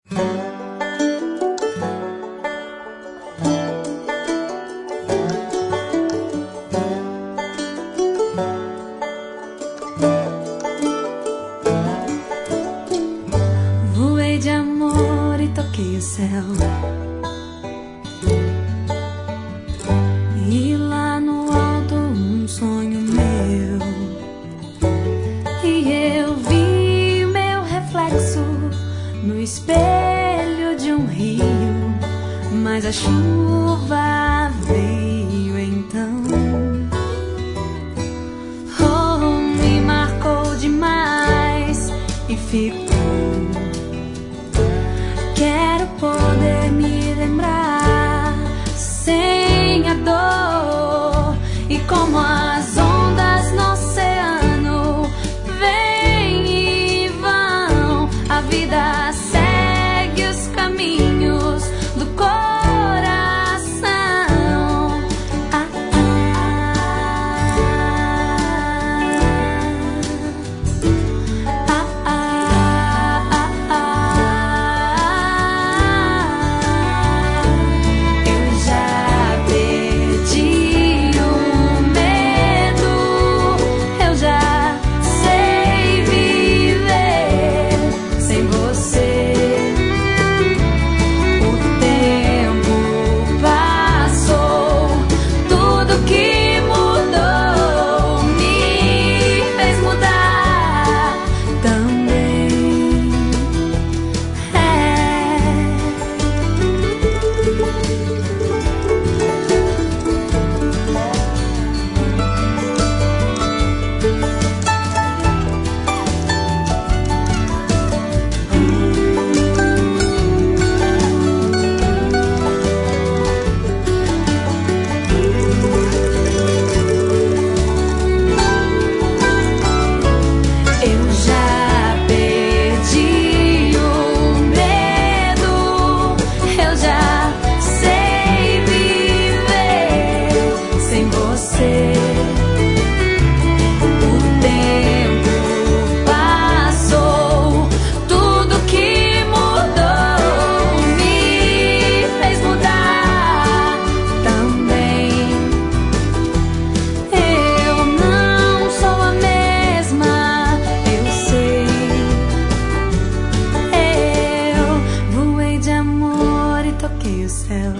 Voei de amor e toquei o céu. E lá no alto um sonho meu. E eu vi meu reflexo no espelho de um rio. Mas a chuva veio então. Oh, me marcou demais e ficou. Quero poder me lembrar sem a dor. E como as ondas no oceano vêm e vão, a vida segue os caminhos do coração. Ah, eu já perdi o medo, eu já sei viver sem você. O tempo passou, tudo que mudou me fez mudar também. Eu já perdi o medo, eu já sei viver sem você. O tempo passou, tudo que mudou me fez mudar também. Eu não sou a mesma, eu sei. Eu voei de amor e toquei o céu.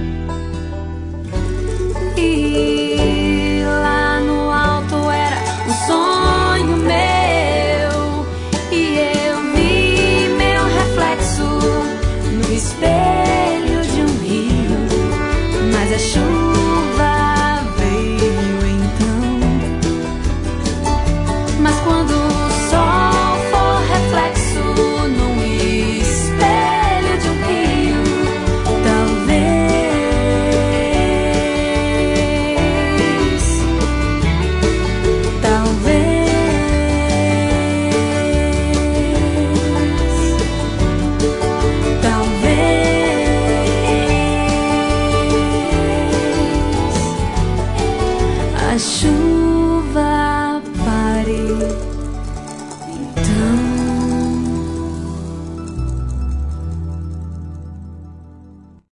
E lá no alto era um sonho meu. E eu vi meu reflexo no espelho de um rio. Mas a chuva veio então. Mas quando o sol for reflexo num espelho de um rio, talvez a chuva